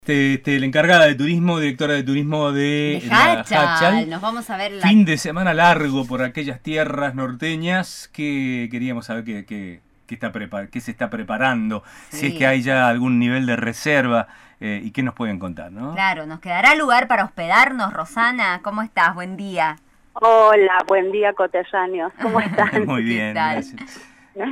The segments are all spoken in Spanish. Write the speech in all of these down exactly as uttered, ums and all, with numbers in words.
Este, este, la encargada de turismo, directora de turismo de, de la Hachal. Hachal. Nos vamos a ver la... Fin de semana largo por aquellas tierras norteñas que queríamos saber qué, qué, qué, está prepar qué se está preparando, Sí. si es que hay ya algún nivel de reserva eh, y qué nos pueden contar, ¿no? Claro, nos quedará lugar para hospedarnos. Rosana, ¿cómo estás? Buen día. Hola, buen día, coterráneos. ¿Cómo están? Muy bien, ¿Qué tal? gracias.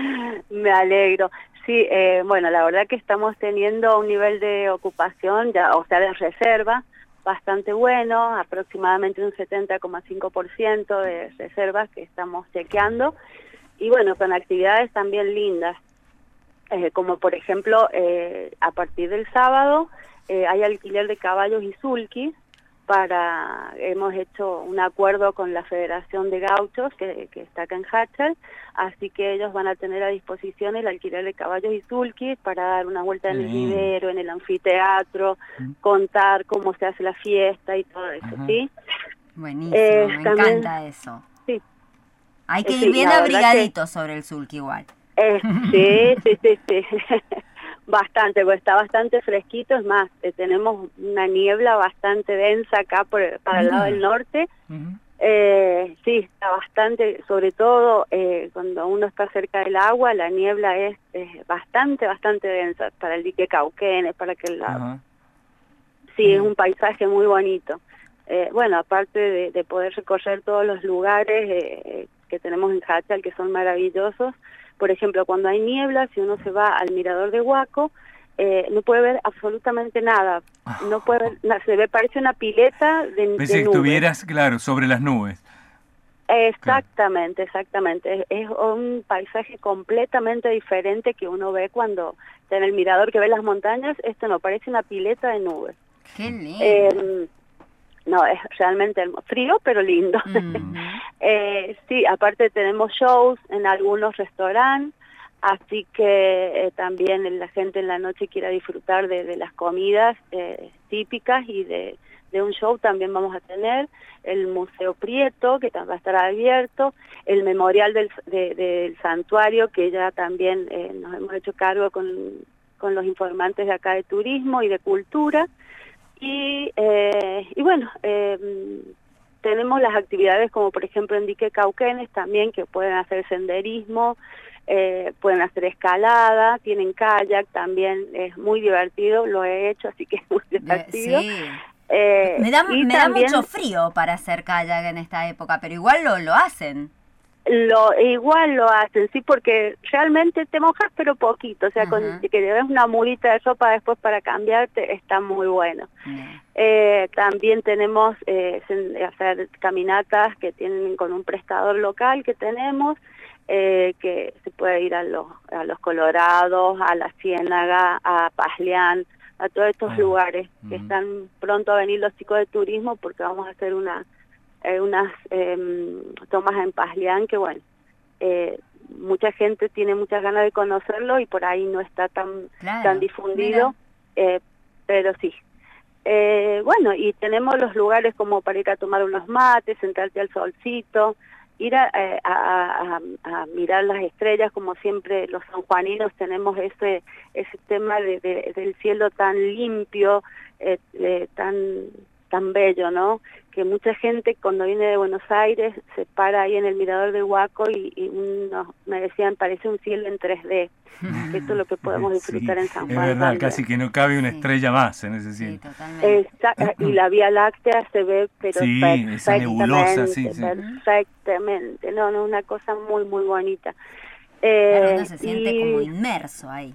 Me alegro. Sí, eh, bueno, la verdad que estamos teniendo un nivel de ocupación, ya, o sea, de reserva, bastante bueno, aproximadamente un setenta coma cinco por ciento de reservas que estamos chequeando, y bueno, con actividades también lindas, eh, como por ejemplo, eh, a partir del sábado eh, hay alquiler de caballos y sulkis. Para, hemos hecho un acuerdo con la Federación de Gauchos que, que está acá en Hachal, así que ellos van a tener a disposición el alquiler de caballos y sulkis para dar una vuelta en el vivero, en el anfiteatro, contar cómo se hace la fiesta y todo eso, Ajá. ¿sí? Buenísimo, Eh, me también, encanta eso. Sí. Hay que Eh, ir sí, bien la verdad abrigaditos que, sobre el sulky igual. Eh, sí, sí, sí, sí. Bastante, porque está bastante fresquito, es más, eh, tenemos una niebla bastante densa acá por, para el lado del norte. Uh-huh. eh, sí, está bastante, sobre todo eh, cuando uno está cerca del agua, la niebla es, es bastante, bastante densa, para el dique Cauquenes, para aquel lado. Uh-huh. Sí, Bien. es un paisaje muy bonito. Eh, bueno, aparte de, de poder recorrer todos los lugares eh, que tenemos en Hachal, que son maravillosos, por ejemplo, cuando hay niebla, si uno se va al mirador de Huaco, eh, no puede ver absolutamente nada. No puede ver, se ve, parece una pileta de, de Pensé que nubes. estuvieras, claro, sobre las nubes. Exactamente, exactamente. Es, es un paisaje completamente diferente que uno ve cuando está en el mirador, que ve las montañas. Esto no, parece una pileta de nubes. Qué lindo. Eh, no, es realmente frío, pero lindo. Mm. eh, sí, aparte tenemos shows en algunos restaurantes, así que eh, también la gente en la noche quiera disfrutar de, de las comidas eh, típicas y de, de un show también vamos a tener. El Museo Prieto, que va a estar abierto, el Memorial del, de, del Santuario, que ya también eh, nos hemos hecho cargo con, con los informantes de acá de turismo y de cultura. Y, eh, y bueno, eh, tenemos las actividades como por ejemplo en Dique Cauquenes también, que pueden hacer senderismo, eh, pueden hacer escalada, tienen kayak, también es muy divertido, lo he hecho, así que es muy divertido. Sí. Eh, me da, y me también, da mucho frío para hacer kayak en esta época, pero igual lo, lo hacen. Lo, igual lo hacen, sí, porque realmente te mojas pero poquito, o sea, Ajá. con que lleves una mudita de ropa después para cambiarte, está muy bueno. Yeah. Eh, también tenemos eh, hacer caminatas que tienen con un prestador local que tenemos, eh, que se puede ir a los, a los Colorados, a la Ciénaga, a Pazleán, a todos estos Ah, lugares que mm. están pronto a venir los chicos de turismo, porque vamos a hacer una Eh, unas eh, tomas en Pazleán que bueno, eh, mucha gente tiene muchas ganas de conocerlo y por ahí no está tan Claro, tan difundido, eh, pero sí. Eh, bueno, y tenemos los lugares como para ir a tomar unos mates, sentarte al solcito, ir a, eh, a, a, a mirar las estrellas, como siempre los sanjuaninos tenemos ese ese tema de, de, del cielo tan limpio, eh, eh, tan tan bello, ¿no? Que mucha gente cuando viene de Buenos Aires se para ahí en el mirador de Huaco y, y uno, me decían, parece un cielo en tres D, que esto es lo que podemos disfrutar Sí, en San Juan. es verdad, también. casi que no cabe una Sí. estrella más en ese cielo. Sí, totalmente. Esa, y la Vía Láctea se ve, pero Sí, perfectamente, esa nebulosa, sí, sí. perfectamente, no, no, una cosa muy, muy bonita. Claro, Eh, uno se siente y... como inmerso ahí.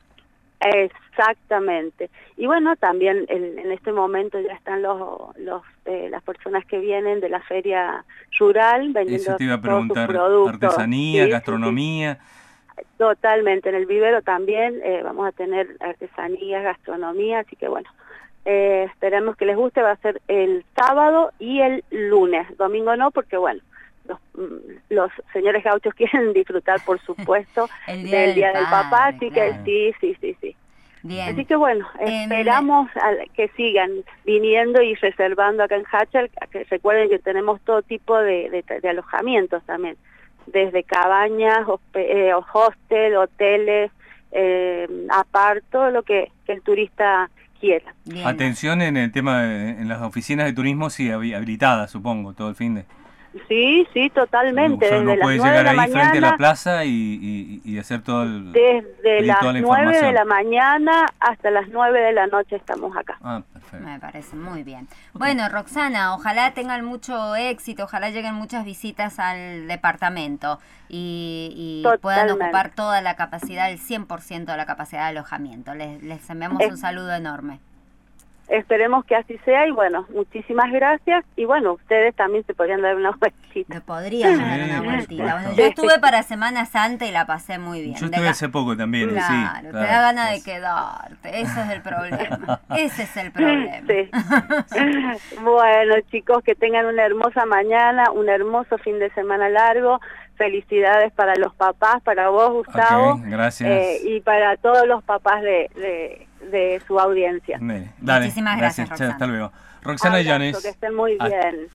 Exactamente. Y bueno, también en, en este momento ya están los, los eh, las personas que vienen de la feria rural vendiendo Eso te iba a todos sus preguntar, productos. artesanía, Sí, gastronomía. sí, sí. Totalmente. En el vivero también eh, vamos a tener artesanías, gastronomía, así que bueno, eh, esperemos que les guste. Va a ser el sábado y el lunes. Domingo no, porque bueno, los, los señores gauchos quieren disfrutar, por supuesto, el día del del Día del Padre, Papá, así claro. que sí, sí, sí, sí. Bien. Así que bueno, esperamos a que sigan viniendo y reservando acá en Hachal, que recuerden que tenemos todo tipo de, de, de alojamientos también, desde cabañas, hospe, eh, hostel, hoteles, eh, apart, todo lo que, que el turista quieran. Bien. Atención en el tema, de, en las oficinas de turismo, sí, habi- habilitadas, supongo, todo el fin de... Sí, sí, totalmente. O sea, Desde uno las puede nueve de llegar la ahí frente a la mañana, plaza y, y, y hacer todo el... desde pedir las toda la nueve de información. la mañana hasta las nueve de la noche estamos acá. Ah, perfecto. Me parece muy bien. Bueno, Roxana, ojalá tengan mucho éxito, ojalá lleguen muchas visitas al departamento y, y puedan Totalmente. ocupar toda la capacidad, el cien por ciento de la capacidad de alojamiento. Les, les enviamos Es- un saludo enorme. Esperemos que así sea y bueno, muchísimas gracias. Y bueno, ustedes también se podrían dar una vueltita. Le podríamos dar Sí, una por vueltita. supuesto. Bueno, yo estuve para Semana Santa y la pasé muy bien. Yo De estuve ga- hace poco también, sí. Claro, te da ganas de quedarte, ese es el problema, ese es el problema. Sí. Bueno, chicos, que tengan una hermosa mañana, un hermoso fin de semana largo. Felicidades para los papás, para vos, Gustavo, Ok, gracias. eh, y para todos los papás de, de, de su audiencia. Dale, Muchísimas gracias, che, Roxana. hasta luego. Roxana Abrazo, Llanes. que estén muy hasta- bien.